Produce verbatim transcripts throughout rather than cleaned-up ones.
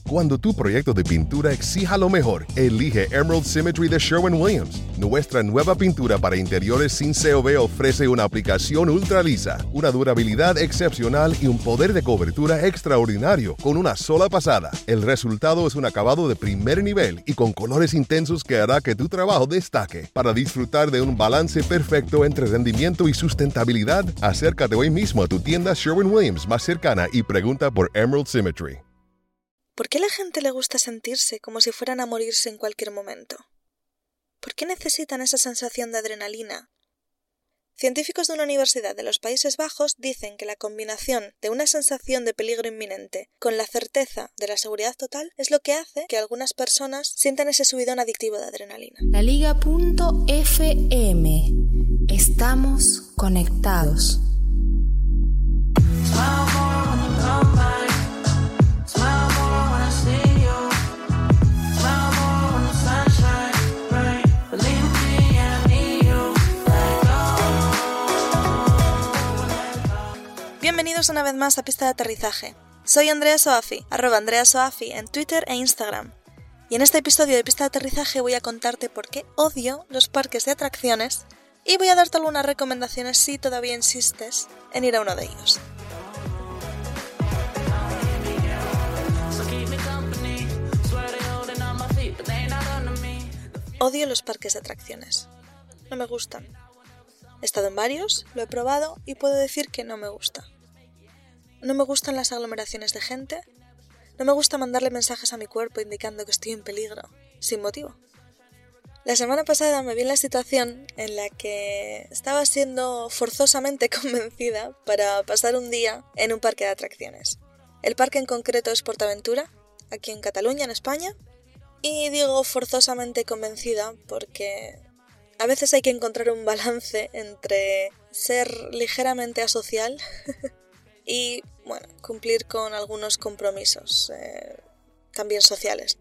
Cuando tu proyecto de pintura exija lo mejor, elige Emerald Symmetry de Sherwin-Williams. Nuestra nueva pintura para interiores sin C O V ofrece una aplicación ultra lisa, una durabilidad excepcional y un poder de cobertura extraordinario con una sola pasada. El resultado es un acabado de primer nivel y con colores intensos que hará que tu trabajo destaque. Para disfrutar de un balance perfecto entre rendimiento y sustentabilidad, acércate hoy mismo a tu tienda Sherwin-Williams más cercana y pregunta por Emerald Symmetry. ¿Por qué a la gente le gusta sentirse como si fueran a morirse en cualquier momento? ¿Por qué necesitan esa sensación de adrenalina? Científicos de una universidad de los Países Bajos dicen que la combinación de una sensación de peligro inminente con la certeza de la seguridad total es lo que hace que algunas personas sientan ese subidón adictivo de adrenalina. La Liga punto F M. Estamos conectados. Bienvenidos una vez más a Pista de Aterrizaje. Soy Andrea Soafi, arroba Andrea Soafi en Twitter e Instagram. Y en este episodio de Pista de Aterrizaje voy a contarte por qué odio los parques de atracciones y voy a darte algunas recomendaciones si todavía insistes en ir a uno de ellos. Odio los parques de atracciones. No me gustan. He estado en varios, lo he probado y puedo decir que no me gusta. No me gustan las aglomeraciones de gente. No me gusta mandarle mensajes a mi cuerpo indicando que estoy en peligro, sin motivo. La semana pasada me vi en la situación en la que estaba siendo forzosamente convencida para pasar un día en un parque de atracciones. El parque en concreto es PortAventura, aquí en Cataluña, en España. Y digo forzosamente convencida porque a veces hay que encontrar un balance entre ser ligeramente asocial y, bueno, cumplir con algunos compromisos, eh, también sociales.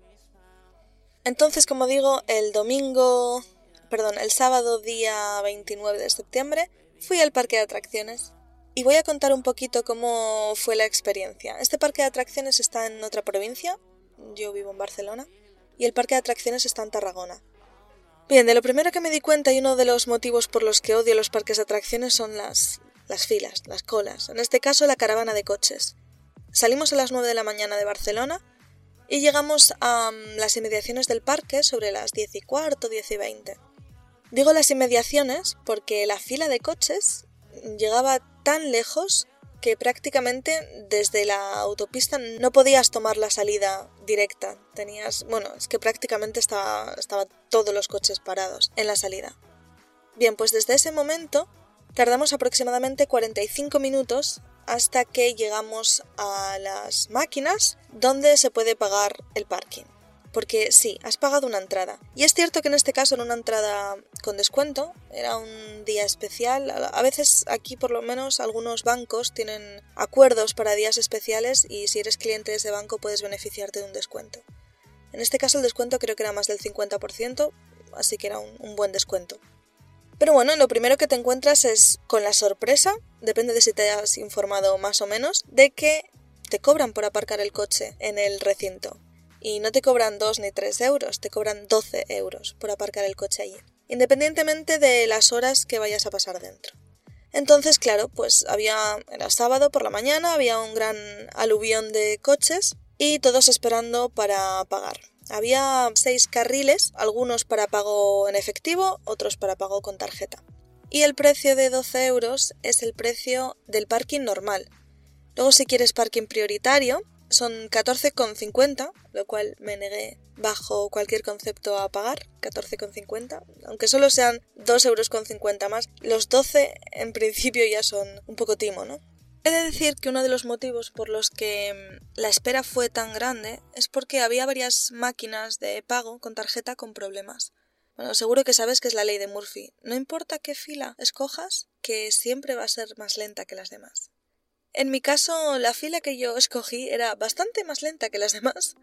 Entonces, como digo, el domingo, perdón, el sábado día veintinueve de septiembre fui al parque de atracciones y voy a contar un poquito cómo fue la experiencia. Este parque de atracciones está en otra provincia, yo vivo en Barcelona, y el parque de atracciones está en Tarragona. Bien, de lo primero que me di cuenta y uno de los motivos por los que odio los parques de atracciones son las, las filas, las colas. En este caso, la caravana de coches. Salimos a las nueve de la mañana de Barcelona y llegamos a um, las inmediaciones del parque sobre las diez y cuarto, diez y veinte. Digo las inmediaciones porque la fila de coches llegaba tan lejos que prácticamente desde la autopista no podías tomar la salida directa. Tenías, bueno, es que prácticamente estaba, estaban todos los coches parados en la salida. Bien, pues desde ese momento tardamos aproximadamente cuarenta y cinco minutos hasta que llegamos a las máquinas donde se puede pagar el parking. Porque sí, has pagado una entrada. Y es cierto que en este caso era una entrada con descuento, era un día especial. A veces aquí por lo menos algunos bancos tienen acuerdos para días especiales y si eres cliente de ese banco puedes beneficiarte de un descuento. En este caso el descuento creo que era más del cincuenta por ciento, así que era un, un buen descuento. Pero bueno, lo primero que te encuentras es con la sorpresa, depende de si te has informado más o menos, de que te cobran por aparcar el coche en el recinto. Y no te cobran dos ni tres euros, te cobran doce euros por aparcar el coche allí, independientemente de las horas que vayas a pasar dentro. Entonces, claro, pues había, era sábado por la mañana, había un gran aluvión de coches y todos esperando para pagar. Había seis carriles, algunos para pago en efectivo, otros para pago con tarjeta. Y el precio de doce euros es el precio del parking normal. Luego, si quieres parking prioritario, son catorce con cincuenta, lo cual me negué bajo cualquier concepto a pagar, catorce con cincuenta. Aunque solo sean dos euros con cincuenta más, los doce en principio ya son un poco timo, ¿no? He de decir que uno de los motivos por los que la espera fue tan grande es porque había varias máquinas de pago con tarjeta con problemas. Bueno, seguro que sabes que es la ley de Murphy. No importa qué fila escojas, que siempre va a ser más lenta que las demás. En mi caso, la fila que yo escogí era bastante más lenta que las demás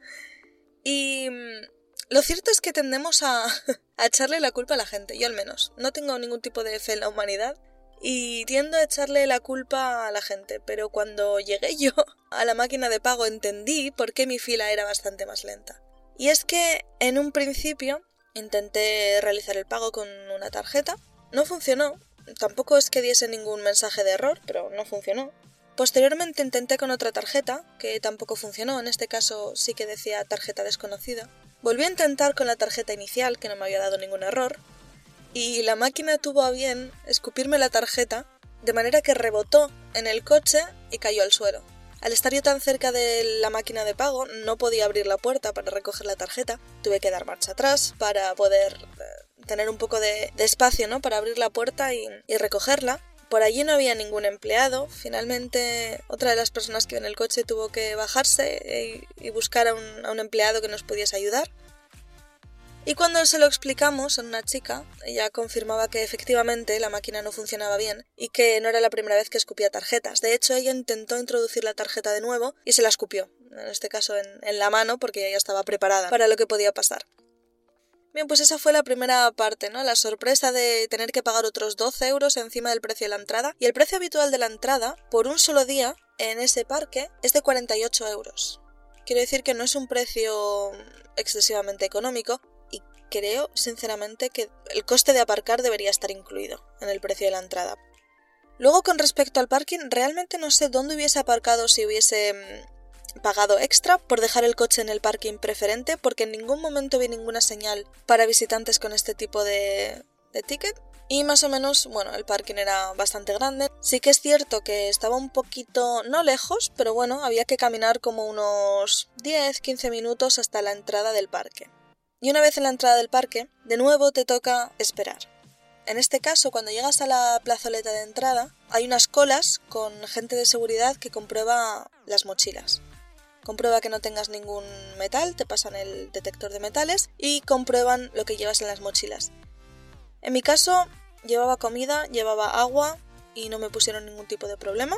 y lo cierto es que tendemos a, a echarle la culpa a la gente, yo al menos. No tengo ningún tipo de fe en la humanidad y tiendo a echarle la culpa a la gente, pero cuando llegué yo a la máquina de pago entendí por qué mi fila era bastante más lenta. Y es que en un principio intenté realizar el pago con una tarjeta, no funcionó, tampoco es que diese ningún mensaje de error, pero no funcionó. Posteriormente intenté con otra tarjeta, que tampoco funcionó, en este caso sí que decía tarjeta desconocida. Volví a intentar con la tarjeta inicial, que no me había dado ningún error, y la máquina tuvo a bien escupirme la tarjeta, de manera que rebotó en el coche y cayó al suelo. Al estar yo tan cerca de la máquina de pago, no podía abrir la puerta para recoger la tarjeta, tuve que dar marcha atrás para poder eh, tener un poco de, de espacio, ¿no?, para abrir la puerta y, y recogerla. Por allí no había ningún empleado. Finalmente, otra de las personas que iba en el coche tuvo que bajarse y, y buscar a un, a un empleado que nos pudiese ayudar. Y cuando se lo explicamos a una chica, ella confirmaba que efectivamente la máquina no funcionaba bien y que no era la primera vez que escupía tarjetas. De hecho, ella intentó introducir la tarjeta de nuevo y se la escupió, en este caso en, en la mano, porque ella ya estaba preparada para lo que podía pasar. Bien, pues esa fue la primera parte, ¿no? La sorpresa de tener que pagar otros doce euros encima del precio de la entrada. Y el precio habitual de la entrada, por un solo día, en ese parque, es de cuarenta y ocho euros. Quiero decir que no es un precio excesivamente económico y creo, sinceramente, que el coste de aparcar debería estar incluido en el precio de la entrada. Luego, con respecto al parking, realmente no sé dónde hubiese aparcado si hubiese pagado extra por dejar el coche en el parking preferente, porque en ningún momento vi ninguna señal para visitantes con este tipo de, de ticket. Y más o menos, bueno, el parking era bastante grande. Sí que es cierto que estaba un poquito, no lejos, pero bueno, había que caminar como unos diez a quince minutos hasta la entrada del parque. Y una vez en la entrada del parque, de nuevo te toca esperar. En este caso, cuando llegas a la plazoleta de entrada, hay unas colas con gente de seguridad que comprueba las mochilas. Comprueba que no tengas ningún metal, te pasan el detector de metales y comprueban lo que llevas en las mochilas. En mi caso, llevaba comida, llevaba agua y no me pusieron ningún tipo de problema.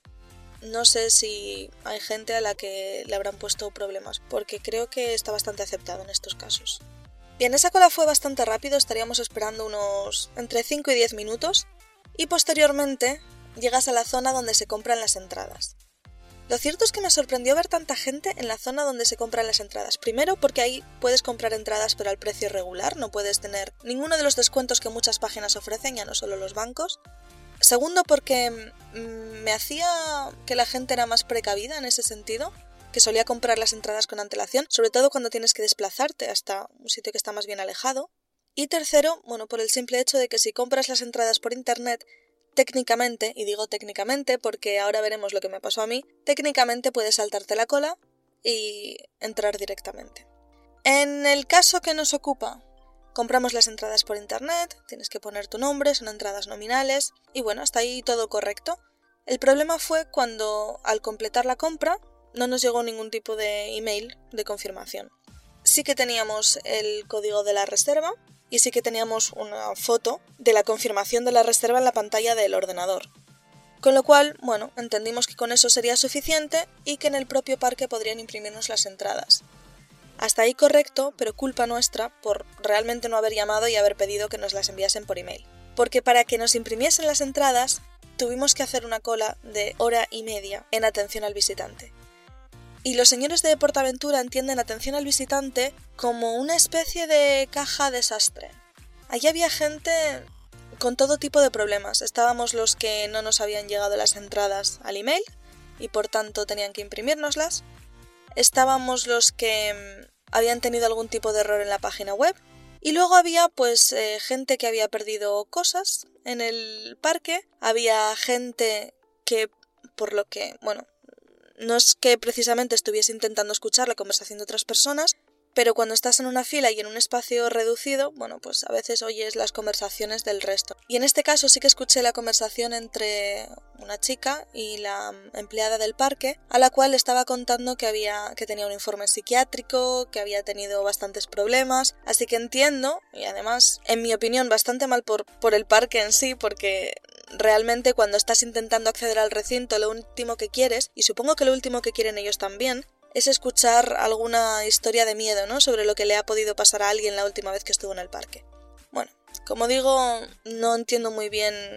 No sé si hay gente a la que le habrán puesto problemas, porque creo que está bastante aceptado en estos casos. Bien, esa cola fue bastante rápido, estaríamos esperando unos entre cinco y diez minutos y posteriormente llegas a la zona donde se compran las entradas. Lo cierto es que me sorprendió ver tanta gente en la zona donde se compran las entradas. Primero, porque ahí puedes comprar entradas pero al precio regular, no puedes tener ninguno de los descuentos que muchas páginas ofrecen, ya no solo los bancos. Segundo, porque me hacía que la gente era más precavida en ese sentido, que solía comprar las entradas con antelación, sobre todo cuando tienes que desplazarte hasta un sitio que está más bien alejado. Y tercero, bueno, por el simple hecho de que si compras las entradas por internet, técnicamente, y digo técnicamente porque ahora veremos lo que me pasó a mí, técnicamente puedes saltarte la cola y entrar directamente. En el caso que nos ocupa, compramos las entradas por internet, tienes que poner tu nombre, son entradas nominales, y bueno, hasta ahí todo correcto. El problema fue cuando, al completar la compra, no nos llegó ningún tipo de email de confirmación. Sí que teníamos el código de la reserva, y sí que teníamos una foto de la confirmación de la reserva en la pantalla del ordenador. Con lo cual, bueno, entendimos que con eso sería suficiente y que en el propio parque podrían imprimirnos las entradas. Hasta ahí correcto, pero culpa nuestra por realmente no haber llamado y haber pedido que nos las enviasen por email. Porque para que nos imprimiesen las entradas, tuvimos que hacer una cola de hora y media en atención al visitante. Y los señores de PortAventura entienden atención al visitante como una especie de caja desastre. Allí había gente con todo tipo de problemas. Estábamos los que no nos habían llegado las entradas al email y por tanto tenían que imprimírnoslas. Estábamos los que habían tenido algún tipo de error en la página web. Y luego había pues eh, gente que había perdido cosas en el parque. Había gente que, por lo que, bueno, no es que precisamente estuviese intentando escuchar la conversación de otras personas, pero cuando estás en una fila y en un espacio reducido, bueno, pues a veces oyes las conversaciones del resto. Y en este caso sí que escuché la conversación entre una chica y la empleada del parque, a la cual le estaba contando que había, que tenía un informe psiquiátrico, que había tenido bastantes problemas, así que entiendo, y además, en mi opinión, bastante mal por, por el parque en sí, porque realmente cuando estás intentando acceder al recinto, lo último que quieres, y supongo que lo último que quieren ellos también, es escuchar alguna historia de miedo, ¿no?, sobre lo que le ha podido pasar a alguien la última vez que estuvo en el parque. Bueno, como digo, no entiendo muy bien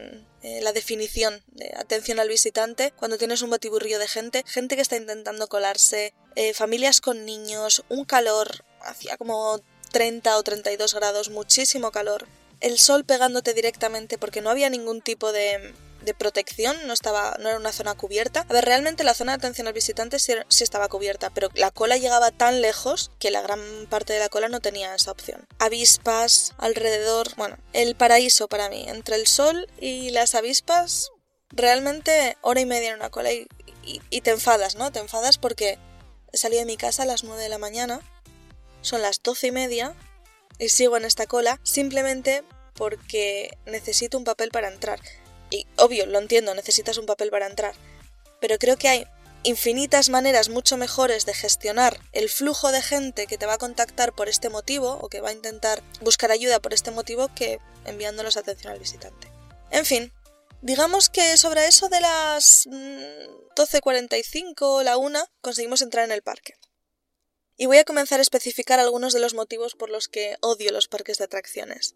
eh, la definición de atención al visitante cuando tienes un batiburrillo de gente, gente que está intentando colarse, eh, familias con niños, un calor, hacía como treinta o treinta y dos grados, muchísimo calor, el sol pegándote directamente porque no había ningún tipo de... de protección, no estaba, no era una zona cubierta. A ver, realmente la zona de atención al visitante sí, sí estaba cubierta, pero la cola llegaba tan lejos que la gran parte de la cola no tenía esa opción. Avispas alrededor, bueno, el paraíso para mí, entre el sol y las avispas, realmente hora y media en una cola y, y, y te enfadas, ¿no? Te enfadas porque he salido de mi casa a las nueve de la mañana, son las doce y media y sigo en esta cola simplemente porque necesito un papel para entrar. Y obvio, lo entiendo, necesitas un papel para entrar, pero creo que hay infinitas maneras mucho mejores de gestionar el flujo de gente que te va a contactar por este motivo o que va a intentar buscar ayuda por este motivo que enviándolos atención al visitante. En fin, digamos que sobre eso de las doce cuarenta y cinco o la una conseguimos entrar en el parque. Y voy a comenzar a especificar algunos de los motivos por los que odio los parques de atracciones.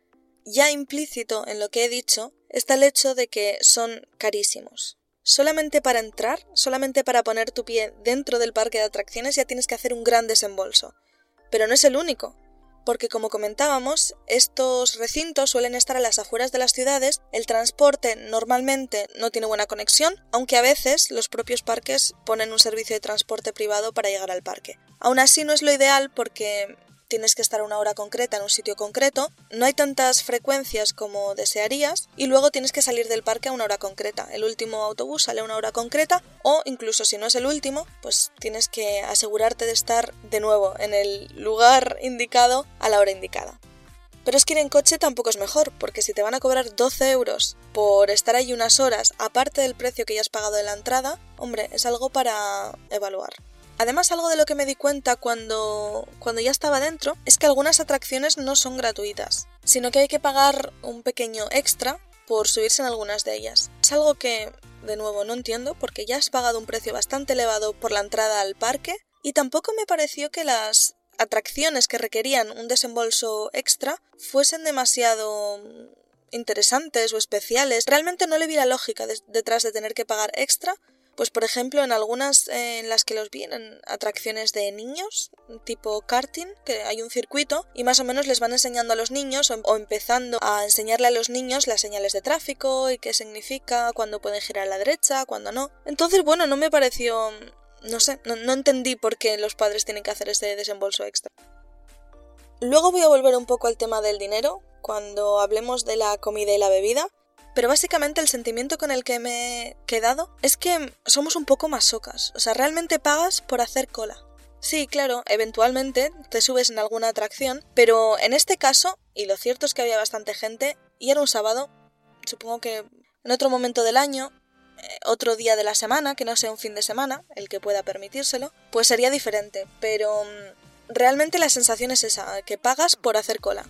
Ya implícito en lo que he dicho está el hecho de que son carísimos. Solamente para entrar, solamente para poner tu pie dentro del parque de atracciones ya tienes que hacer un gran desembolso. Pero no es el único, porque como comentábamos, estos recintos suelen estar a las afueras de las ciudades, el transporte normalmente no tiene buena conexión, aunque a veces los propios parques ponen un servicio de transporte privado para llegar al parque. Aún así no es lo ideal porque tienes que estar a una hora concreta en un sitio concreto, no hay tantas frecuencias como desearías y luego tienes que salir del parque a una hora concreta. El último autobús sale a una hora concreta o incluso si no es el último, pues tienes que asegurarte de estar de nuevo en el lugar indicado a la hora indicada. Pero es que ir en coche tampoco es mejor, porque si te van a cobrar doce euros por estar ahí unas horas, aparte del precio que ya has pagado de la entrada, hombre, es algo para evaluar. Además, algo de lo que me di cuenta cuando, cuando ya estaba dentro es que algunas atracciones no son gratuitas, sino que hay que pagar un pequeño extra por subirse en algunas de ellas. Es algo que, de nuevo, no entiendo porque ya has pagado un precio bastante elevado por la entrada al parque y tampoco me pareció que las atracciones que requerían un desembolso extra fuesen demasiado interesantes o especiales. Realmente no le vi la lógica de, detrás de tener que pagar extra. Pues por ejemplo en algunas eh, en las que los vi en atracciones de niños, tipo karting, que hay un circuito y más o menos les van enseñando a los niños o, o empezando a enseñarle a los niños las señales de tráfico y qué significa, cuándo pueden girar a la derecha, cuándo no. Entonces bueno, no me pareció, no sé, no, no entendí por qué los padres tienen que hacer ese desembolso extra. Luego voy a volver un poco al tema del dinero, cuando hablemos de la comida y la bebida. Pero básicamente el sentimiento con el que me he quedado es que somos un poco masocas. O sea, realmente pagas por hacer cola. Sí, claro, eventualmente te subes en alguna atracción, pero en este caso, y lo cierto es que había bastante gente, y era un sábado, supongo que en otro momento del año, eh, otro día de la semana, que no sea un fin de semana, el que pueda permitírselo, pues sería diferente. Pero mmm, realmente la sensación es esa, que pagas por hacer cola.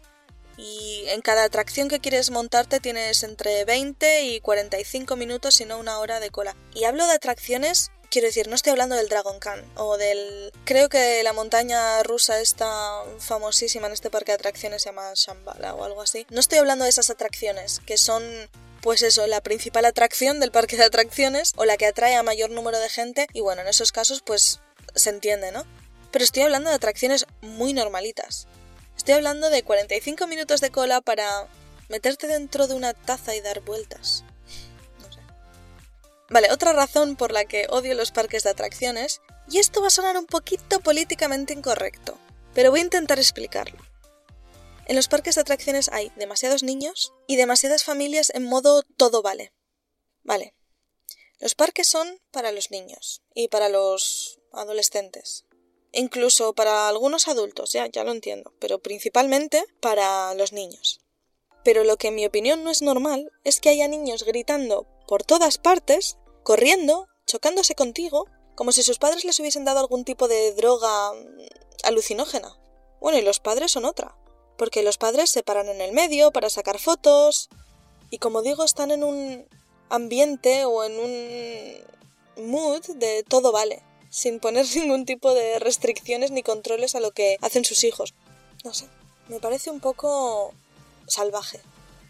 Y en cada atracción que quieres montarte tienes entre veinte y cuarenta y cinco minutos, si no una hora de cola. Y hablo de atracciones, quiero decir, no estoy hablando del Dragon Khan o del... Creo que la montaña rusa está famosísima en este parque de atracciones, se llama Shambhala o algo así. No estoy hablando de esas atracciones, que son, pues eso, la principal atracción del parque de atracciones o la que atrae a mayor número de gente y bueno, en esos casos pues se entiende, ¿no? Pero estoy hablando de atracciones muy normalitas. Estoy hablando de cuarenta y cinco minutos de cola para meterte dentro de una taza y dar vueltas. No sé. Vale, otra razón por la que odio los parques de atracciones, y esto va a sonar un poquito políticamente incorrecto, pero voy a intentar explicarlo. En los parques de atracciones hay demasiados niños y demasiadas familias en modo todo vale. Vale, los parques son para los niños y para los adolescentes. Incluso para algunos adultos, ya, ya lo entiendo, pero principalmente para los niños. Pero lo que en mi opinión no es normal es que haya niños gritando por todas partes, corriendo, chocándose contigo, como si sus padres les hubiesen dado algún tipo de droga alucinógena. Bueno, y los padres son otra, porque los padres se paran en el medio para sacar fotos, y como digo, están en un ambiente o en un mood de todo vale, sin poner ningún tipo de restricciones ni controles a lo que hacen sus hijos. No sé, me parece un poco salvaje.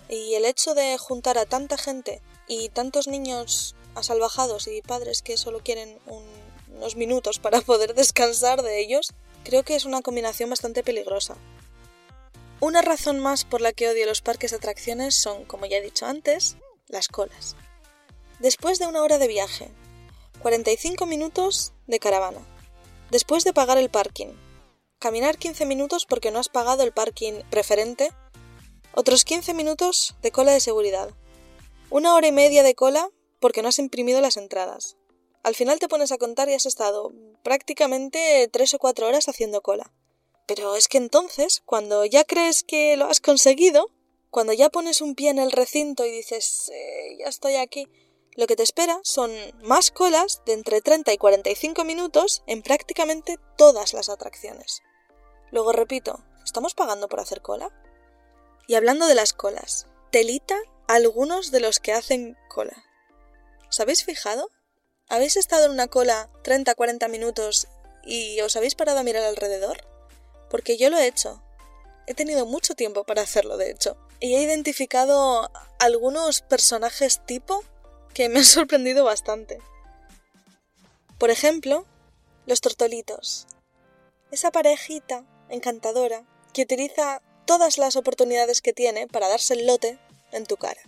Y el hecho de juntar a tanta gente y tantos niños asalvajados y padres que solo quieren un, unos minutos para poder descansar de ellos, creo que es una combinación bastante peligrosa. Una razón más por la que odio los parques de atracciones son, como ya he dicho antes, las colas. Después de una hora de viaje, cuarenta y cinco minutos de caravana. Después de pagar el parking, caminar quince minutos porque no has pagado el parking preferente, otros quince minutos de cola de seguridad. Una hora y media de cola porque no has imprimido las entradas. Al final te pones a contar y has estado prácticamente tres o cuatro horas haciendo cola. Pero es que entonces, cuando ya crees que lo has conseguido, cuando ya pones un pie en el recinto y dices, eh, ya estoy aquí, lo que te espera son más colas de entre treinta y cuarenta y cinco minutos en prácticamente todas las atracciones. Luego repito, ¿estamos pagando por hacer cola? Y hablando de las colas, telita algunos de los que hacen cola. ¿Os habéis fijado? ¿Habéis estado en una cola treinta a cuarenta minutos y os habéis parado a mirar alrededor? Porque yo lo he hecho. He tenido mucho tiempo para hacerlo, de hecho. Y he identificado algunos personajes tipo que me han sorprendido bastante. Por ejemplo, los tortolitos. Esa parejita encantadora que utiliza todas las oportunidades que tiene para darse el lote en tu cara.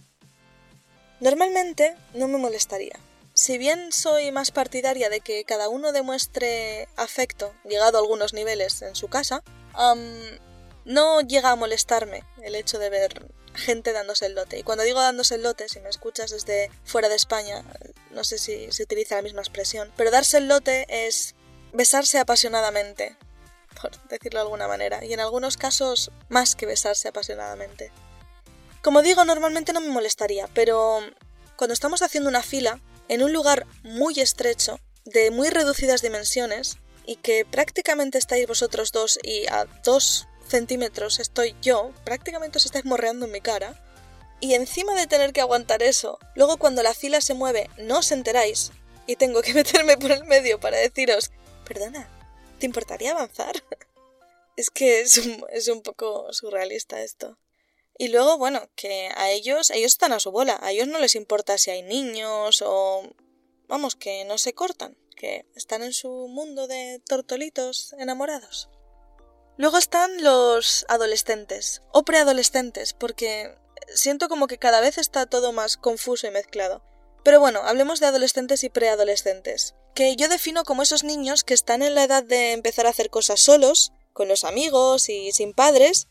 Normalmente no me molestaría. Si bien soy más partidaria de que cada uno demuestre afecto, llegado a algunos niveles en su casa, um, no llega a molestarme el hecho de ver gente dándose el lote. Y cuando digo dándose el lote, si me escuchas desde fuera de España, no sé si se utiliza la misma expresión, pero darse el lote es besarse apasionadamente, por decirlo de alguna manera, y en algunos casos más que besarse apasionadamente. Como digo, normalmente no me molestaría, pero cuando estamos haciendo una fila en un lugar muy estrecho, de muy reducidas dimensiones, y que prácticamente estáis vosotros dos y a dos centímetros estoy yo, prácticamente os estáis morreando en mi cara, y encima de tener que aguantar eso, luego cuando la fila se mueve no os enteráis, y tengo que meterme por el medio para deciros, perdona, ¿te importaría avanzar? Es que es un, es un poco surrealista esto. Y luego, bueno, que a ellos, ellos están a su bola, a ellos no les importa si hay niños o... Vamos, que no se cortan, que están en su mundo de tortolitos enamorados. Luego están los adolescentes, o preadolescentes, porque siento como que cada vez está todo más confuso y mezclado. Pero bueno, hablemos de adolescentes y preadolescentes, que yo defino como esos niños que están en la edad de empezar a hacer cosas solos, con los amigos y sin padres.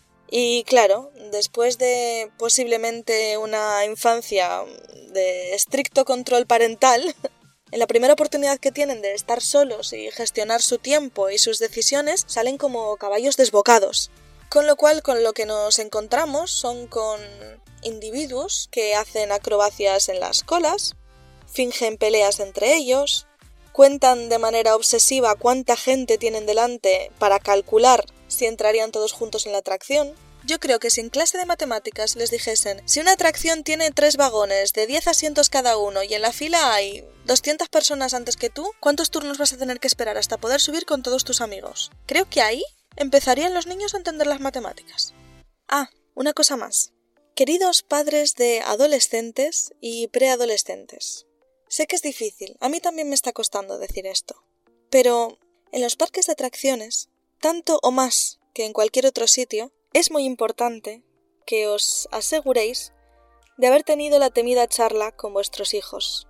Y claro, después de posiblemente una infancia de estricto control parental, en la primera oportunidad que tienen de estar solos y gestionar su tiempo y sus decisiones, salen como caballos desbocados. Con lo cual, con lo que nos encontramos son con individuos que hacen acrobacias en las colas, fingen peleas entre ellos, cuentan de manera obsesiva cuánta gente tienen delante para calcular si entrarían todos juntos en la atracción. Yo creo que si en clase de matemáticas les dijesen, si una atracción tiene tres vagones de diez asientos cada uno y en la fila hay doscientas personas antes que tú, ¿cuántos turnos vas a tener que esperar hasta poder subir con todos tus amigos? Creo que ahí empezarían los niños a entender las matemáticas. Ah, una cosa más. Queridos padres de adolescentes y preadolescentes. Sé que es difícil, a mí también me está costando decir esto, pero en los parques de atracciones, tanto o más que en cualquier otro sitio, es muy importante que os aseguréis de haber tenido la temida charla con vuestros hijos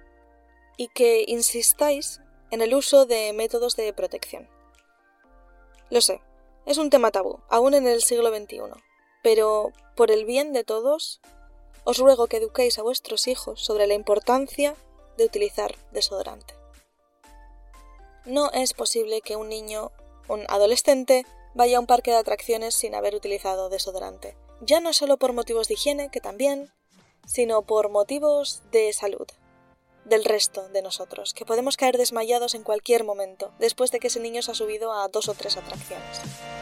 y que insistáis en el uso de métodos de protección. Lo sé, es un tema tabú, aún en el siglo veintiuno, pero por el bien de todos, os ruego que eduquéis a vuestros hijos sobre la importancia de utilizar desodorante. No es posible que un niño, un adolescente, vaya a un parque de atracciones sin haber utilizado desodorante. Ya no solo por motivos de higiene, que también, sino por motivos de salud. Del resto de nosotros, que podemos caer desmayados en cualquier momento, después de que ese niño se ha subido a dos o tres atracciones.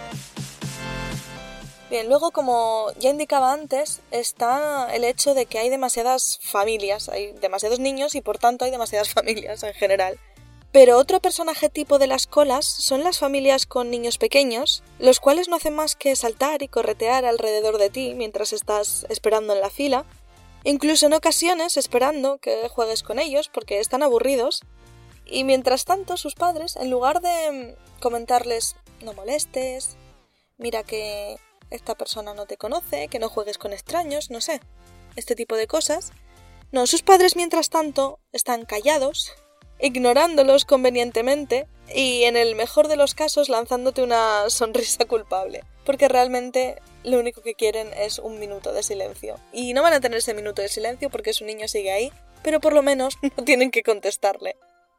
Bien, luego, como ya indicaba antes, está el hecho de que hay demasiadas familias, hay demasiados niños y por tanto hay demasiadas familias en general. Pero otro personaje tipo de las colas son las familias con niños pequeños, los cuales no hacen más que saltar y corretear alrededor de ti mientras estás esperando en la fila, incluso en ocasiones esperando que juegues con ellos porque están aburridos, y mientras tanto sus padres, en lugar de comentarles no molestes, mira que esta persona no te conoce, que no juegues con extraños, no sé, este tipo de cosas, no, sus padres mientras tanto están callados, ignorándolos convenientemente y en el mejor de los casos lanzándote una sonrisa culpable, porque realmente lo único que quieren es un minuto de silencio. Y no van a tener ese minuto de silencio porque su niño sigue ahí, pero por lo menos no tienen que contestarle.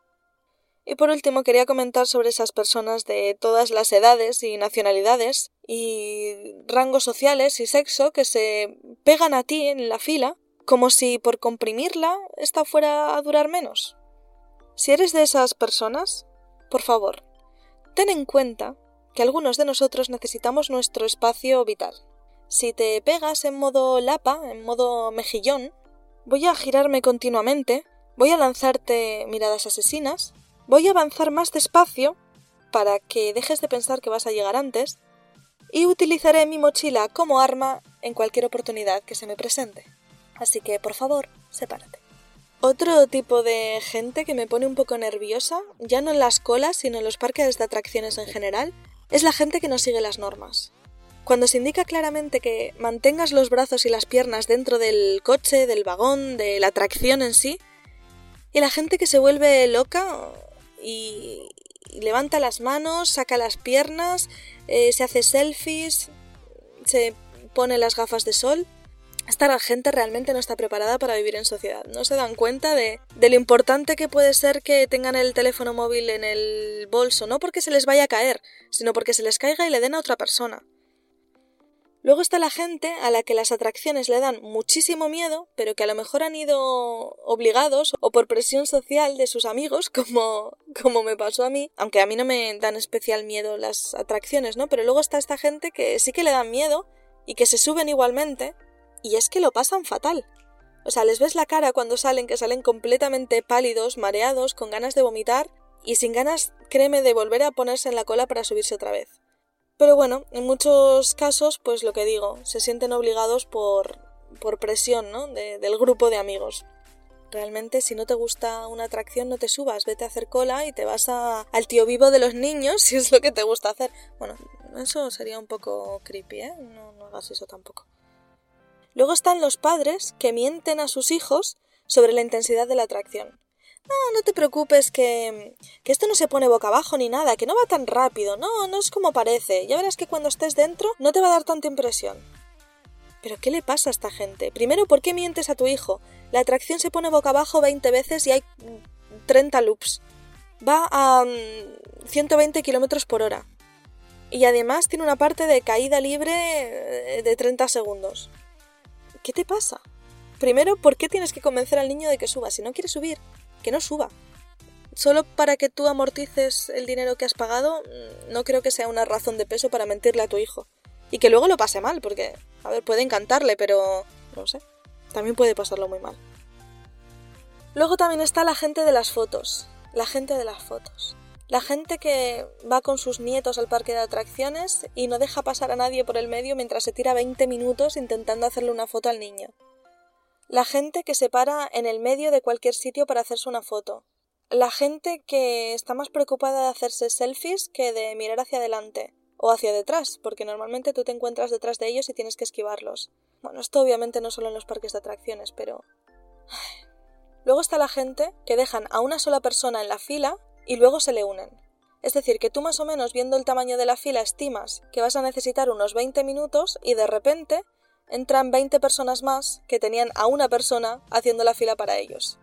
Y por último quería comentar sobre esas personas de todas las edades y nacionalidades y rangos sociales y sexo que se pegan a ti en la fila como si por comprimirla esta fuera a durar menos. Si eres de esas personas, por favor, ten en cuenta que algunos de nosotros necesitamos nuestro espacio vital. Si te pegas en modo lapa, en modo mejillón, voy a girarme continuamente, voy a lanzarte miradas asesinas, voy a avanzar más despacio para que dejes de pensar que vas a llegar antes y utilizaré mi mochila como arma en cualquier oportunidad que se me presente. Así que, por favor, sepárate. Otro tipo de gente que me pone un poco nerviosa, ya no en las colas, sino en los parques de atracciones en general, es la gente que no sigue las normas. Cuando se indica claramente que mantengas los brazos y las piernas dentro del coche, del vagón, de la atracción en sí, y la gente que se vuelve loca y, y levanta las manos, saca las piernas, eh, se hace selfies, se pone las gafas de sol. Esta gente realmente no está preparada para vivir en sociedad. No se dan cuenta de, de lo importante que puede ser que tengan el teléfono móvil en el bolso, no porque se les vaya a caer, sino porque se les caiga y le den a otra persona. Luego está la gente a la que las atracciones le dan muchísimo miedo, pero que a lo mejor han ido obligados o por presión social de sus amigos, como, como me pasó a mí, aunque a mí no me dan especial miedo las atracciones, ¿no? Pero luego está esta gente que sí que le dan miedo y que se suben igualmente. Y es que lo pasan fatal. O sea, les ves la cara cuando salen, que salen completamente pálidos, mareados, con ganas de vomitar y sin ganas, créeme, de volver a ponerse en la cola para subirse otra vez. Pero bueno, en muchos casos, pues lo que digo, se sienten obligados por, por presión, ¿no? De, del grupo de amigos. Realmente, si no te gusta una atracción, no te subas, vete a hacer cola y te vas a, al tío vivo de los niños si es lo que te gusta hacer. Bueno, eso sería un poco creepy, ¿eh? No, no hagas eso tampoco. Luego están los padres que mienten a sus hijos sobre la intensidad de la atracción. No, no te preocupes que, que esto no se pone boca abajo ni nada, que no va tan rápido, no, no es como parece. Ya verás que cuando estés dentro no te va a dar tanta impresión. ¿Pero qué le pasa a esta gente? Primero, ¿por qué mientes a tu hijo? La atracción se pone boca abajo veinte veces y hay treinta loops. Va a um, ciento veinte kilómetros por hora. Y además tiene una parte de caída libre de treinta segundos. ¿Qué te pasa? Primero, ¿por qué tienes que convencer al niño de que suba? Si no quiere subir, que no suba. Solo para que tú amortices el dinero que has pagado, no creo que sea una razón de peso para mentirle a tu hijo. Y que luego lo pase mal, porque, a ver, puede encantarle, pero no sé, también puede pasarlo muy mal. Luego también está la gente de las fotos. La gente de las fotos. La gente que va con sus nietos al parque de atracciones y no deja pasar a nadie por el medio mientras se tira veinte minutos intentando hacerle una foto al niño. La gente que se para en el medio de cualquier sitio para hacerse una foto. La gente que está más preocupada de hacerse selfies que de mirar hacia adelante o hacia detrás, porque normalmente tú te encuentras detrás de ellos y tienes que esquivarlos. Bueno, esto obviamente no solo en los parques de atracciones, pero... Luego está la gente que dejan a una sola persona en la fila y luego se le unen. Es decir, que tú más o menos viendo el tamaño de la fila estimas que vas a necesitar unos veinte minutos y de repente entran veinte personas más que tenían a una persona haciendo la fila para ellos.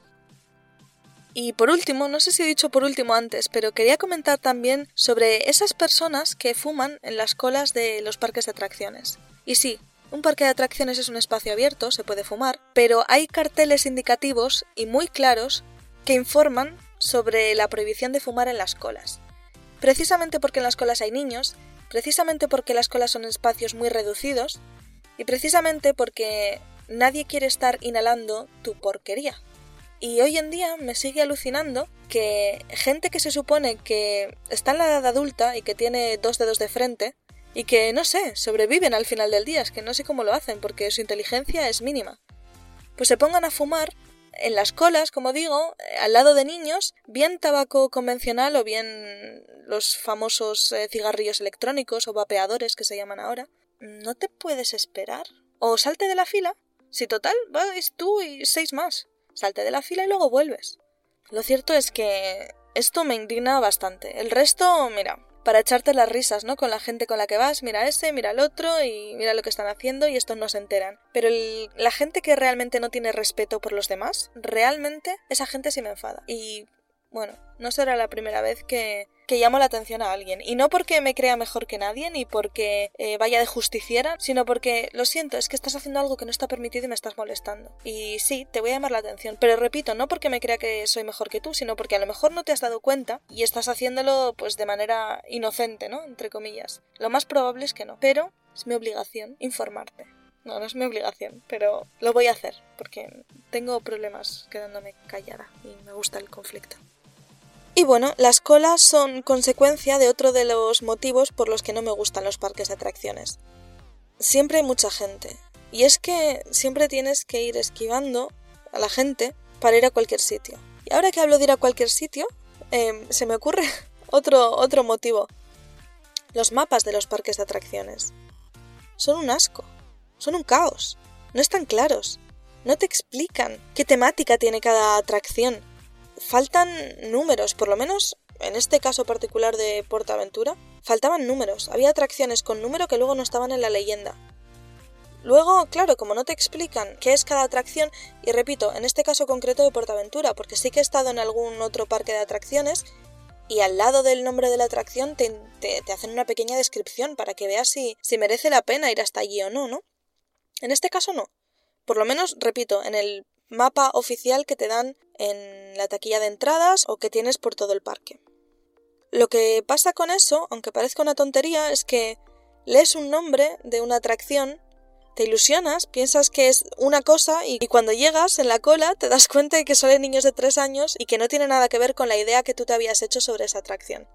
Y por último, no sé si he dicho por último antes, pero quería comentar también sobre esas personas que fuman en las colas de los parques de atracciones. Y sí, un parque de atracciones es un espacio abierto, se puede fumar, pero hay carteles indicativos y muy claros que informan sobre la prohibición de fumar en las colas. Precisamente porque en las colas hay niños, precisamente porque las colas son espacios muy reducidos y precisamente porque nadie quiere estar inhalando tu porquería. Y hoy en día me sigue alucinando que gente que se supone que está en la edad adulta y que tiene dos dedos de frente y que, no sé, sobreviven al final del día, es que no sé cómo lo hacen porque su inteligencia es mínima, pues se pongan a fumar en las colas, como digo, al lado de niños, bien tabaco convencional o bien los famosos eh, cigarrillos electrónicos o vapeadores que se llaman ahora. ¿No te puedes esperar? O salte de la fila. Si total, vais tú y seis más. Salte de la fila y luego vuelves. Lo cierto es que esto me indigna bastante. El resto, mira, para echarte las risas, ¿no? Con la gente con la que vas, mira ese, mira el otro y mira lo que están haciendo y estos no se enteran. Pero el, la gente que realmente no tiene respeto por los demás, realmente esa gente sí me enfada. Y bueno, no será la primera vez que, que llamo la atención a alguien. Y no porque me crea mejor que nadie, ni porque eh, vaya de justiciera, sino porque, lo siento, es que estás haciendo algo que no está permitido y me estás molestando. Y sí, te voy a llamar la atención. Pero repito, no porque me crea que soy mejor que tú, sino porque a lo mejor no te has dado cuenta y estás haciéndolo pues de manera inocente, ¿no? Entre comillas. Lo más probable es que no. Pero es mi obligación informarte. No, no es mi obligación, pero lo voy a hacer porque tengo problemas quedándome callada y me gusta el conflicto. Y bueno, las colas son consecuencia de otro de los motivos por los que no me gustan los parques de atracciones. Siempre hay mucha gente, y es que siempre tienes que ir esquivando a la gente para ir a cualquier sitio. Y ahora que hablo de ir a cualquier sitio, eh, se me ocurre otro, otro motivo. Los mapas de los parques de atracciones son un asco, son un caos, no están claros, no te explican qué temática tiene cada atracción. Faltan números, por lo menos en este caso particular de PortAventura, faltaban números. Había atracciones con número que luego no estaban en la leyenda. Luego, claro, como no te explican qué es cada atracción, y repito, en este caso concreto de PortAventura, porque sí que he estado en algún otro parque de atracciones, y al lado del nombre de la atracción te, te, te hacen una pequeña descripción para que veas si, si merece la pena ir hasta allí o no, ¿no? En este caso no. Por lo menos, repito, en el mapa oficial que te dan en la taquilla de entradas o que tienes por todo el parque. Lo que pasa con eso, aunque parezca una tontería, es que lees un nombre de una atracción, te ilusionas, piensas que es una cosa y cuando llegas en la cola te das cuenta de que son niños de tres años y que no tiene nada que ver con la idea que tú te habías hecho sobre esa atracción.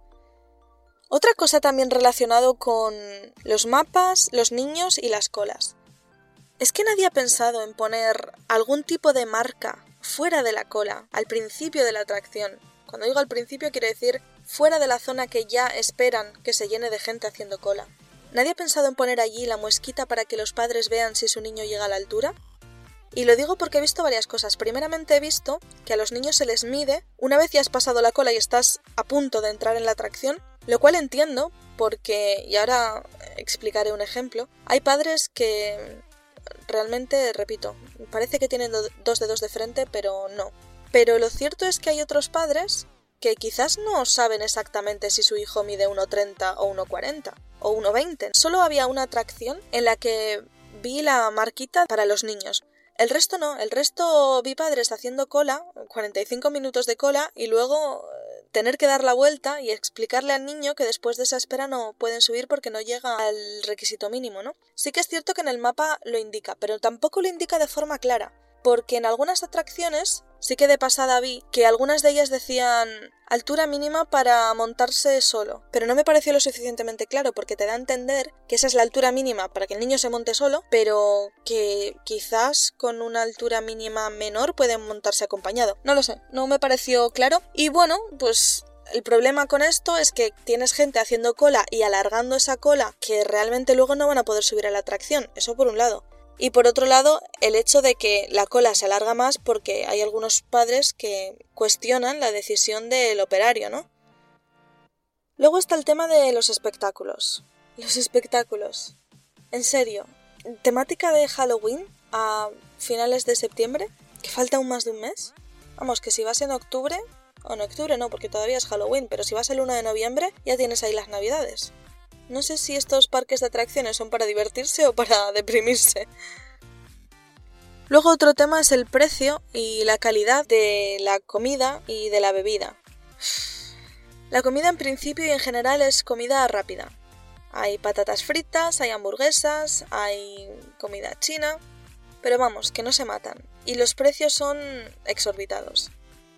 Otra cosa también relacionado con los mapas, los niños y las colas. ¿Es que nadie ha pensado en poner algún tipo de marca fuera de la cola, al principio de la atracción? Cuando digo al principio quiero decir fuera de la zona que ya esperan que se llene de gente haciendo cola. ¿Nadie ha pensado en poner allí la muesquita para que los padres vean si su niño llega a la altura? Y lo digo porque he visto varias cosas. Primeramente he visto que a los niños se les mide una vez ya has pasado la cola y estás a punto de entrar en la atracción, lo cual entiendo porque, y ahora explicaré un ejemplo, hay padres que realmente, repito, parece que tienen do- dos dedos de frente, pero no. Pero lo cierto es que hay otros padres que quizás no saben exactamente si su hijo mide uno treinta o uno cuarenta o uno veinte. Solo había una atracción en la que vi la marquita para los niños. El resto no, el resto vi padres haciendo cola, cuarenta y cinco minutos de cola, y luego tener que dar la vuelta y explicarle al niño que después de esa espera no pueden subir porque no llega al requisito mínimo, ¿no? Sí que es cierto que en el mapa lo indica, pero tampoco lo indica de forma clara, porque en algunas atracciones sí que de pasada vi que algunas de ellas decían altura mínima para montarse solo, pero no me pareció lo suficientemente claro porque te da a entender que esa es la altura mínima para que el niño se monte solo, pero que quizás con una altura mínima menor pueden montarse acompañado. No lo sé, no me pareció claro. Y bueno, pues el problema con esto es que tienes gente haciendo cola y alargando esa cola que realmente luego no van a poder subir a la atracción, eso por un lado. Y por otro lado, el hecho de que la cola se alarga más porque hay algunos padres que cuestionan la decisión del operario, ¿no? Luego está el tema de los espectáculos. Los espectáculos. En serio, temática de Halloween a finales de septiembre, que falta aún más de un mes. Vamos, que si vas en octubre, o en octubre no, porque todavía es Halloween, pero si vas el uno de noviembre, ya tienes ahí las navidades. No sé si estos parques de atracciones son para divertirse o para deprimirse. Luego otro tema es el precio y la calidad de la comida y de la bebida. La comida en principio y en general es comida rápida. Hay patatas fritas, hay hamburguesas, hay comida china, pero vamos, que no se matan. y los precios son exorbitados.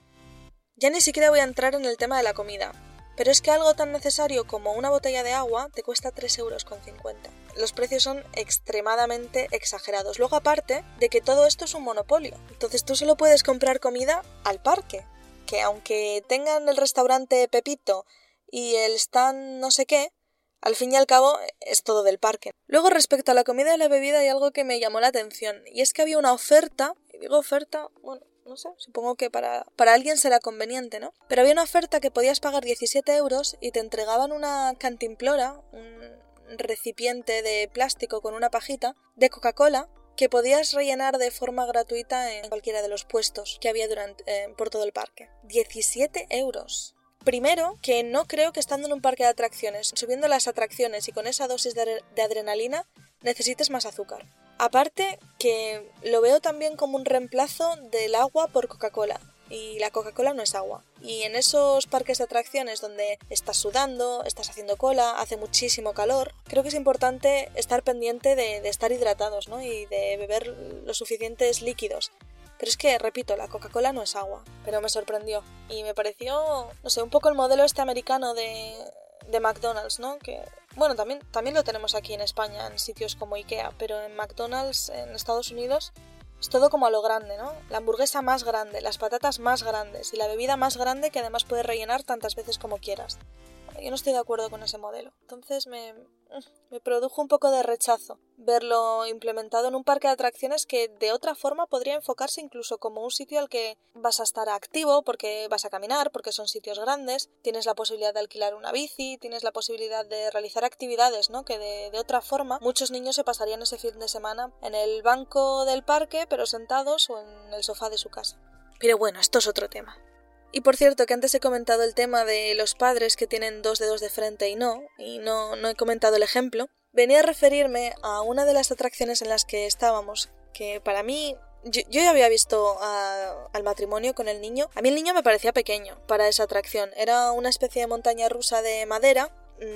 Ya ni siquiera voy a entrar en el tema de la comida, pero es que algo tan necesario como una botella de agua te cuesta tres euros con cincuenta. Los precios son extremadamente exagerados. Luego, aparte de que todo esto es un monopolio, entonces tú solo puedes comprar comida al parque, que aunque tengan el restaurante Pepito y el stand no sé qué, al fin y al cabo es todo del parque. Luego, respecto a la comida y la bebida, hay algo que me llamó la atención, y es que había una oferta, y digo oferta, bueno, no sé, supongo que para, para alguien será conveniente, ¿no? Pero había una oferta que podías pagar diecisiete euros y te entregaban una cantimplora, un recipiente de plástico con una pajita, de Coca-Cola, que podías rellenar de forma gratuita en cualquiera de los puestos que había durante, eh, por todo el parque. diecisiete euros. Primero, que no creo que estando en un parque de atracciones, subiendo las atracciones y con esa dosis de, de adrenalina, necesites más azúcar. Aparte, que lo veo también como un reemplazo del agua por Coca-Cola. Y la Coca-Cola no es agua. Y en esos parques de atracciones donde estás sudando, estás haciendo cola, hace muchísimo calor, creo que es importante estar pendiente de, de estar hidratados, ¿no? Y de beber los suficientes líquidos. Pero es que, repito, la Coca-Cola no es agua, pero me sorprendió. Y me pareció, no sé, un poco el modelo este americano de, de McDonald's, ¿no? Que, bueno, también, también lo tenemos aquí en España, en sitios como Ikea, pero en McDonald's, en Estados Unidos, es todo como a lo grande, ¿no? La hamburguesa más grande, las patatas más grandes y la bebida más grande que además puedes rellenar tantas veces como quieras. Yo no estoy de acuerdo con ese modelo. Entonces me, me produjo un poco de rechazo verlo implementado en un parque de atracciones que de otra forma podría enfocarse incluso como un sitio al que vas a estar activo porque vas a caminar, porque son sitios grandes, tienes la posibilidad de alquilar una bici, tienes la posibilidad de realizar actividades, ¿no? Que de, de otra forma muchos niños se pasarían ese fin de semana en el banco del parque, pero sentados o en el sofá de su casa. Pero bueno, esto es otro tema. Y por cierto, que antes he comentado el tema de los padres que tienen dos dedos de frente y no, y no, no he comentado el ejemplo. Venía a referirme a una de las atracciones en las que estábamos, que para mí, yo, yo ya había visto a, al matrimonio con el niño. A mí el niño me parecía pequeño para esa atracción. Era una especie de montaña rusa de madera.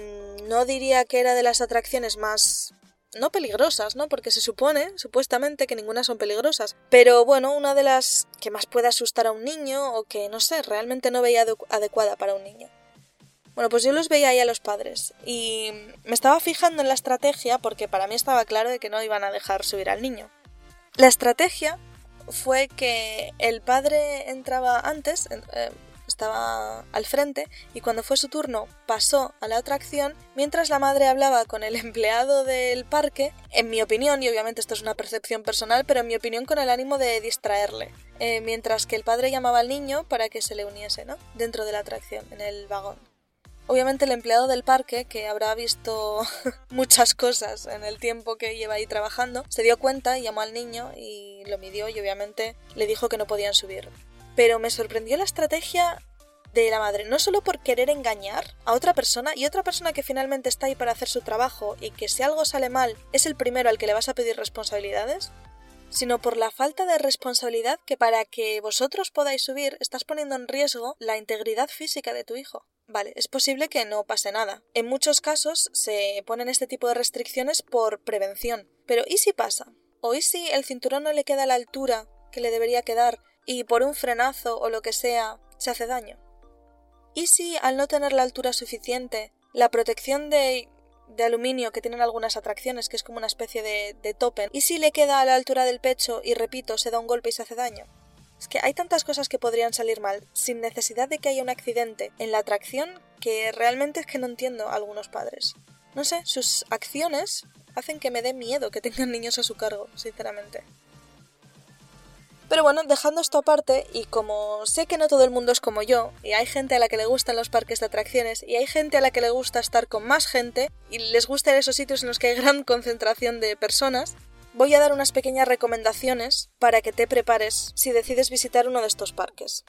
No diría que era de las atracciones más... no peligrosas, ¿no? Porque se supone, supuestamente, que ninguna son peligrosas. Pero bueno, una de las que más puede asustar a un niño o que, no sé, realmente no veía adecu- adecuada para un niño. Bueno, pues yo los veía ahí a los padres y me estaba fijando en la estrategia porque para mí estaba claro de que no iban a dejar subir al niño. La estrategia fue que el padre entraba antes... Eh, estaba al frente y cuando fue su turno pasó a la atracción mientras la madre hablaba con el empleado del parque, en mi opinión, y obviamente esto es una percepción personal, pero en mi opinión con el ánimo de distraerle, eh, mientras que el padre llamaba al niño para que se le uniese, ¿no? Dentro de la atracción, en el vagón. Obviamente el empleado del parque, que habrá visto muchas cosas en el tiempo que lleva ahí trabajando, se dio cuenta y llamó al niño y lo midió y obviamente le dijo que no podían subir. Pero me sorprendió la estrategia de la madre, no solo por querer engañar a otra persona y otra persona que finalmente está ahí para hacer su trabajo y que si algo sale mal es el primero al que le vas a pedir responsabilidades, sino por la falta de responsabilidad que para que vosotros podáis subir estás poniendo en riesgo la integridad física de tu hijo. Vale, es posible que no pase nada. En muchos casos se ponen este tipo de restricciones por prevención. Pero ¿y si pasa? ¿O y si el cinturón no le queda a la altura que le debería quedar y por un frenazo o lo que sea se hace daño? ¿Y si al no tener la altura suficiente, la protección de, de aluminio que tienen algunas atracciones, que es como una especie de, de tope, y si le queda a la altura del pecho y, repito, se da un golpe y se hace daño? Es que hay tantas cosas que podrían salir mal sin necesidad de que haya un accidente en la atracción que realmente es que no entiendo a algunos padres. No sé, sus acciones hacen que me dé miedo que tengan niños a su cargo, sinceramente. Pero bueno, dejando esto aparte, y como sé que no todo el mundo es como yo, y hay gente a la que le gustan los parques de atracciones, y hay gente a la que le gusta estar con más gente, y les gusta ir a esos sitios en los que hay gran concentración de personas, voy a dar unas pequeñas recomendaciones para que te prepares si decides visitar uno de estos parques.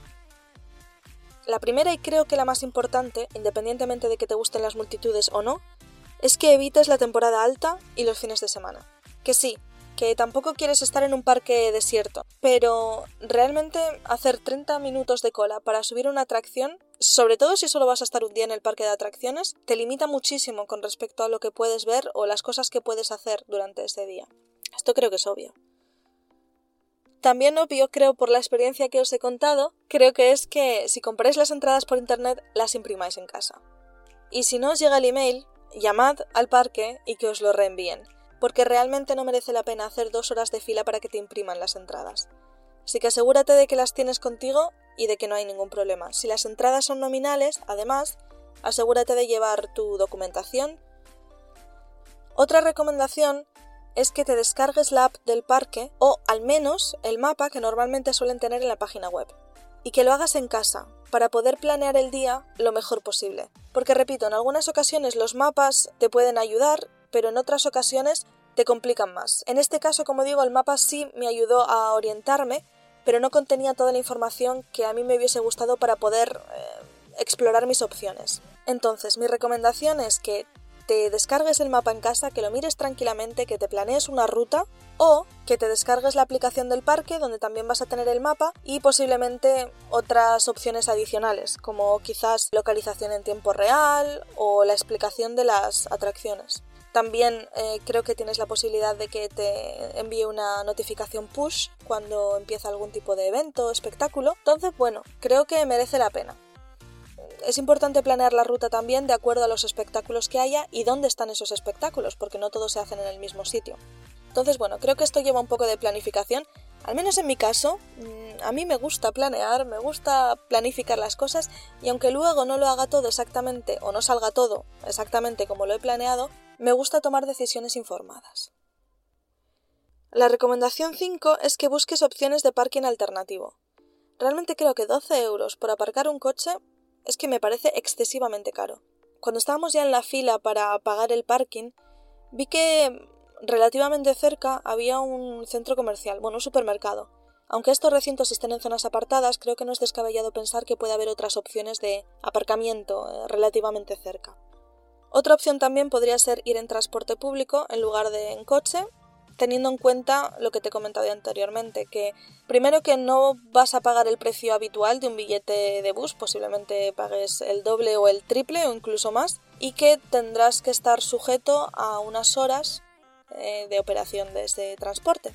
La primera, y creo que la más importante, independientemente de que te gusten las multitudes o no, es que evites la temporada alta y los fines de semana. Que sí, que tampoco quieres estar en un parque desierto, pero realmente hacer treinta minutos de cola para subir una atracción, sobre todo si solo vas a estar un día en el parque de atracciones, te limita muchísimo con respecto a lo que puedes ver o las cosas que puedes hacer durante ese día. Esto creo que es obvio. También obvio, creo, por la experiencia que os he contado, creo que es que si compráis las entradas por internet, las imprimáis en casa. Y si no os llega el email, llamad al parque y que os lo reenvíen, porque realmente no merece la pena hacer dos horas de fila para que te impriman las entradas. Así que asegúrate de que las tienes contigo y de que no hay ningún problema. Si las entradas son nominales, además, asegúrate de llevar tu documentación. Otra recomendación es que te descargues la app del parque o al menos el mapa que normalmente suelen tener en la página web y que lo hagas en casa para poder planear el día lo mejor posible. Porque repito, en algunas ocasiones los mapas te pueden ayudar, pero en otras ocasiones te complican más. En este caso, como digo, el mapa sí me ayudó a orientarme, pero no contenía toda la información que a mí me hubiese gustado para poder eh, explorar mis opciones. Entonces, mi recomendación es que te descargues el mapa en casa, que lo mires tranquilamente, que te planees una ruta o que te descargues la aplicación del parque donde también vas a tener el mapa y posiblemente otras opciones adicionales como quizás localización en tiempo real o la explicación de las atracciones. También eh, creo que tienes la posibilidad de que te envíe una notificación push cuando empieza algún tipo de evento o espectáculo. Entonces, bueno, creo que merece la pena. Es importante planear la ruta también de acuerdo a los espectáculos que haya y dónde están esos espectáculos, porque no todos se hacen en el mismo sitio. Entonces, bueno, creo que esto lleva un poco de planificación. Al menos en mi caso, a mí me gusta planear, me gusta planificar las cosas y aunque luego no lo haga todo exactamente o no salga todo exactamente como lo he planeado, me gusta tomar decisiones informadas. La recomendación cinco es que busques opciones de parking alternativo. Realmente creo que doce euros por aparcar un coche es que me parece excesivamente caro. Cuando estábamos ya en la fila para pagar el parking, vi que relativamente cerca había un centro comercial, bueno, un supermercado. Aunque estos recintos estén en zonas apartadas, creo que no es descabellado pensar que puede haber otras opciones de aparcamiento eh, relativamente cerca. Otra opción también podría ser ir en transporte público en lugar de en coche, teniendo en cuenta lo que te he comentado anteriormente, que primero que no vas a pagar el precio habitual de un billete de bus, posiblemente pagues el doble o el triple o incluso más, y que tendrás que estar sujeto a unas horas eh, de operación de ese transporte.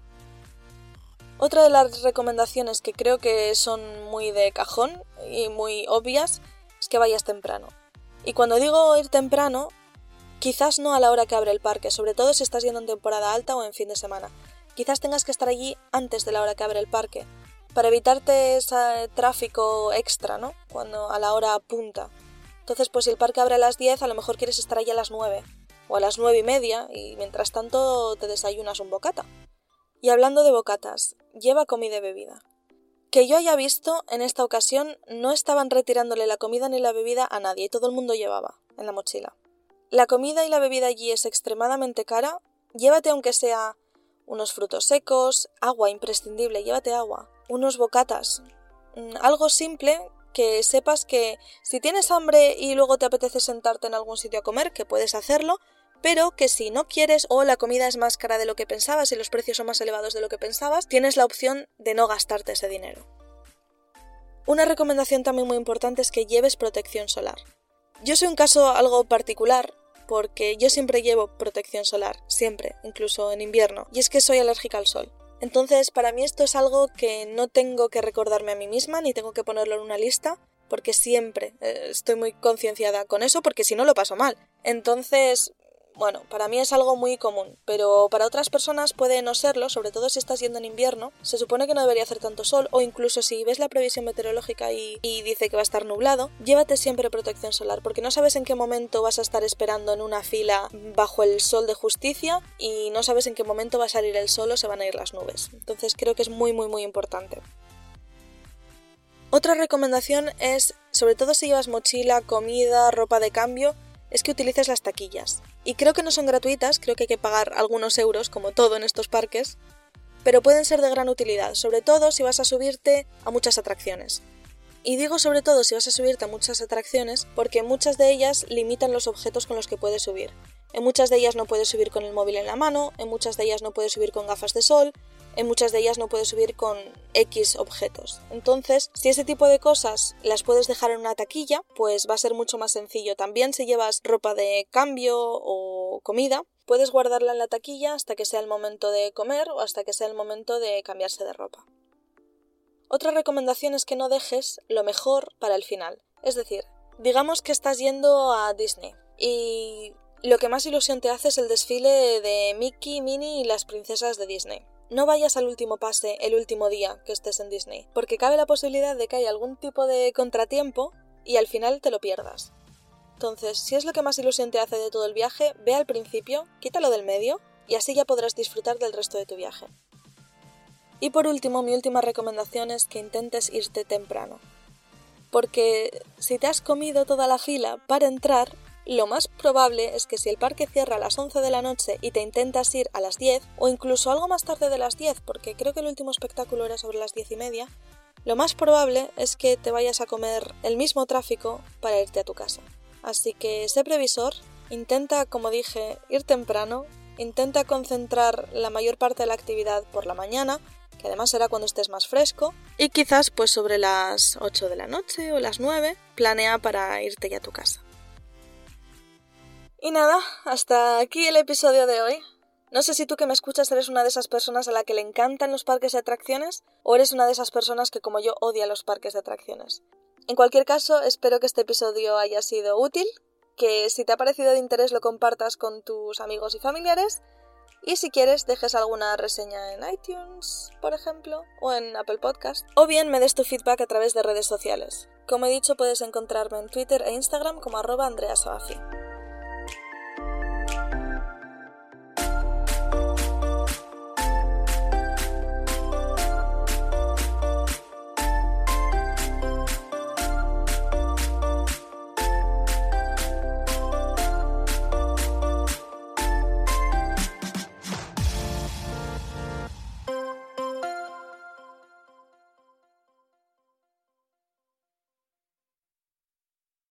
Otra de las recomendaciones que creo que son muy de cajón y muy obvias es que vayas temprano. Y cuando digo ir temprano, quizás no a la hora que abre el parque, sobre todo si estás yendo en temporada alta o en fin de semana. Quizás tengas que estar allí antes de la hora que abre el parque, para evitarte ese tráfico extra, ¿no? Cuando a la hora punta. Entonces, pues si el parque abre a las diez, a lo mejor quieres estar allí a las nueve, o a las nueve y media, y mientras tanto te desayunas un bocata. Y hablando de bocatas, lleva comida y bebida. Que yo haya visto, en esta ocasión, no estaban retirándole la comida ni la bebida a nadie, y todo el mundo llevaba en la mochila. La comida y la bebida allí es extremadamente cara. Llévate aunque sea unos frutos secos, agua imprescindible, llévate agua, unos bocatas, algo simple que sepas que si tienes hambre y luego te apetece sentarte en algún sitio a comer, que puedes hacerlo, pero que si no quieres o la comida es más cara de lo que pensabas y los precios son más elevados de lo que pensabas, tienes la opción de no gastarte ese dinero. Una recomendación también muy importante es que lleves protección solar. Yo soy un caso algo particular porque yo siempre llevo protección solar, siempre, incluso en invierno, y es que soy alérgica al sol. Entonces, para mí esto es algo que no tengo que recordarme a mí misma, ni tengo que ponerlo en una lista, porque siempre eh, estoy muy concienciada con eso, porque si no lo paso mal. Entonces, bueno, para mí es algo muy común, pero para otras personas puede no serlo, sobre todo si estás yendo en invierno. Se supone que no debería hacer tanto sol, o incluso si ves la previsión meteorológica y, y dice que va a estar nublado, llévate siempre protección solar, porque no sabes en qué momento vas a estar esperando en una fila bajo el sol de justicia y no sabes en qué momento va a salir el sol o se van a ir las nubes. Entonces creo que es muy muy muy importante. Otra recomendación es, sobre todo si llevas mochila, comida, ropa de cambio, es que utilices las taquillas. Y creo que no son gratuitas, creo que hay que pagar algunos euros, como todo en estos parques, pero pueden ser de gran utilidad, sobre todo si vas a subirte a muchas atracciones. Y digo sobre todo si vas a subirte a muchas atracciones porque muchas de ellas limitan los objetos con los que puedes subir. En muchas de ellas no puedes subir con el móvil en la mano, en muchas de ellas no puedes subir con gafas de sol, en muchas de ellas no puedes subir con X objetos. Entonces, si ese tipo de cosas las puedes dejar en una taquilla, pues va a ser mucho más sencillo. También si llevas ropa de cambio o comida, puedes guardarla en la taquilla hasta que sea el momento de comer o hasta que sea el momento de cambiarse de ropa. Otra recomendación es que no dejes lo mejor para el final. Es decir, digamos que estás yendo a Disney y lo que más ilusión te hace es el desfile de Mickey, Minnie y las princesas de Disney. No vayas al último pase el último día que estés en Disney, porque cabe la posibilidad de que haya algún tipo de contratiempo y al final te lo pierdas. Entonces, si es lo que más ilusión te hace de todo el viaje, ve al principio, quítalo del medio y así ya podrás disfrutar del resto de tu viaje. Y por último, mi última recomendación es que intentes irte temprano. Porque si te has comido toda la fila para entrar, lo más probable es que si el parque cierra a las once de la noche y te intentas ir a las diez, o incluso algo más tarde de las diez, porque creo que el último espectáculo era sobre las diez y media, lo más probable es que te vayas a comer el mismo tráfico para irte a tu casa. Así que sé previsor, intenta, como dije, ir temprano, intenta concentrar la mayor parte de la actividad por la mañana, que además será cuando estés más fresco, y quizás pues sobre las ocho de la noche o las nueve planea para irte ya a tu casa. Y nada, hasta aquí el episodio de hoy. No sé si tú que me escuchas eres una de esas personas a la que le encantan los parques de atracciones o eres una de esas personas que como yo odia los parques de atracciones. En cualquier caso, espero que este episodio haya sido útil, que si te ha parecido de interés lo compartas con tus amigos y familiares y si quieres dejes alguna reseña en iTunes, por ejemplo, o en Apple Podcast, o bien me des tu feedback a través de redes sociales. Como he dicho, puedes encontrarme en Twitter e Instagram como arroba Andrea Soafi.